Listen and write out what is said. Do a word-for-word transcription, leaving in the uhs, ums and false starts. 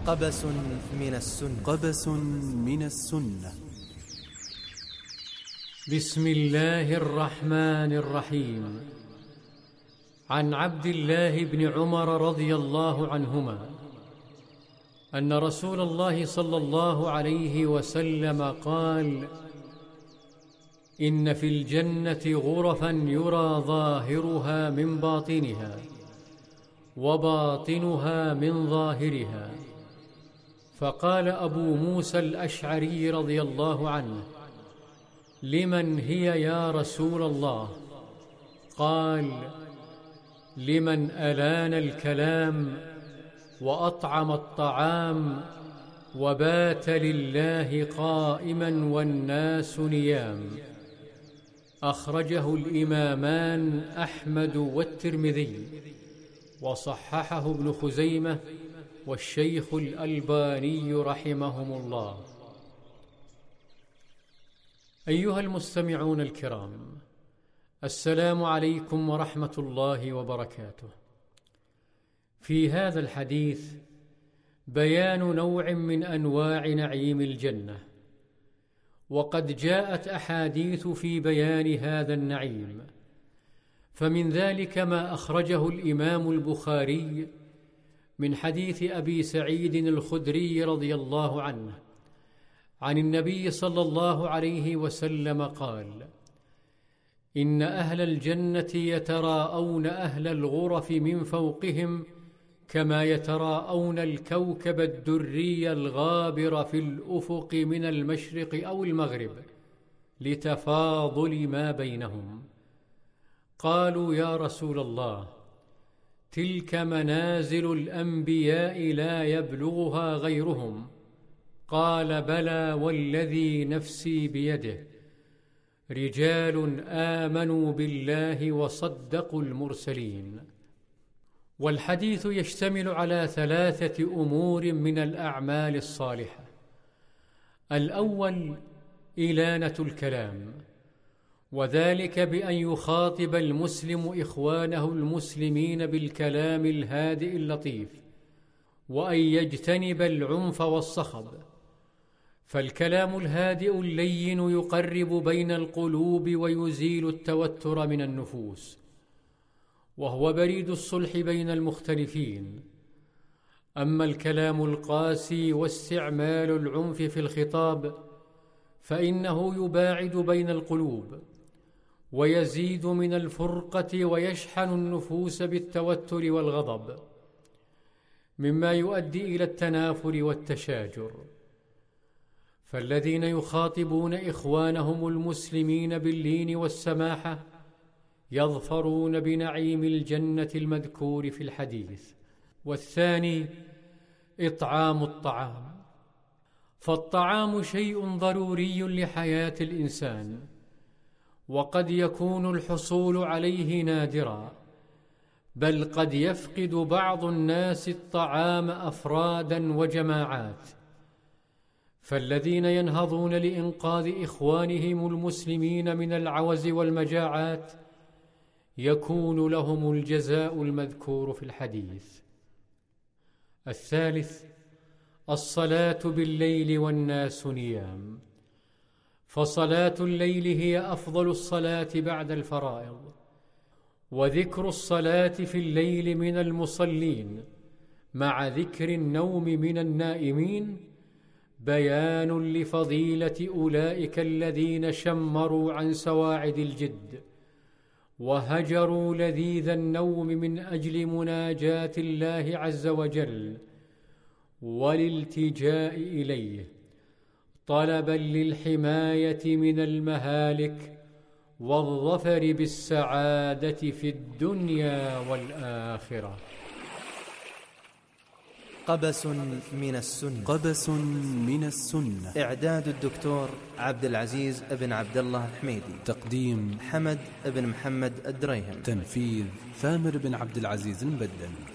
قبس من السنة قبس من السنة. بسم الله الرحمن الرحيم. عن عبد الله بن عمر رضي الله عنهما أن رسول الله صلى الله عليه وسلم قال: إن في الجنة غرفا يرى ظاهرها من باطنها وباطنها من ظاهرها. فقال أبو موسى الأشعري رضي الله عنه: لمن هي يا رسول الله؟ قال: لمن ألان الكلام وأطعم الطعام وبات لله قائما والناس نيام. أخرجه الإمامان أحمد والترمذي، وصححه ابن خزيمة والشيخ الألباني رحمهم الله. أيها المستمعون الكرام، السلام عليكم ورحمة الله وبركاته. في هذا الحديث بيان نوع من أنواع نعيم الجنة، وقد جاءت أحاديث في بيان هذا النعيم، فمن ذلك ما أخرجه الإمام البخاري من حديث أبي سعيد الخدري رضي الله عنه عن النبي صلى الله عليه وسلم قال: إن أهل الجنة يتراءون أهل الغرف من فوقهم كما يتراءون الكوكب الدري الغابر في الأفق من المشرق أو المغرب، لتفاضل ما بينهم. قالوا: يا رسول الله، تلك منازل الأنبياء لا يبلغها غيرهم. قال: بلى والذي نفسي بيده، رجال آمنوا بالله وصدقوا المرسلين. والحديث يشتمل على ثلاثة أمور من الأعمال الصالحة. الأول إلانة الكلام، وذلك بأن يخاطب المسلم إخوانه المسلمين بالكلام الهادئ اللطيف، وأن يجتنب العنف والصخب، فالكلام الهادئ اللين يقرب بين القلوب ويزيل التوتر من النفوس، وهو بريد الصلح بين المختلفين. أما الكلام القاسي واستعمال العنف في الخطاب فإنه يباعد بين القلوب ويزيد من الفرقة ويشحن النفوس بالتوتر والغضب، مما يؤدي إلى التنافر والتشاجر. فالذين يخاطبون إخوانهم المسلمين باللين والسماحة يظفرون بنعيم الجنة المذكور في الحديث. والثاني إطعام الطعام، فالطعام شيء ضروري لحياة الإنسان، وقد يكون الحصول عليه نادرا، بل قد يفقد بعض الناس الطعام أفرادا وجماعات. فالذين ينهضون لإنقاذ إخوانهم المسلمين من العوز والمجاعات يكون لهم الجزاء المذكور في الحديث. الثالث الصلاة بالليل والناس نيام، فصلاة الليل هي أفضل الصلاة بعد الفرائض، وذكر الصلاة في الليل من المصلين مع ذكر النوم من النائمين بيان لفضيلة أولئك الذين شمروا عن سواعد الجد وهجروا لذيذ النوم من أجل مناجاة الله عز وجل والالتجاء إليه، طلبا للحماية من المهالك والظفر بالسعادة في الدنيا والآخرة. قبس من السنة. قبس من السنة. إعداد الدكتور عبد العزيز بن عبد الله الحميدي. تقديم حمد بن محمد الدريهم. تنفيذ ثامر بن عبد العزيز المبدل.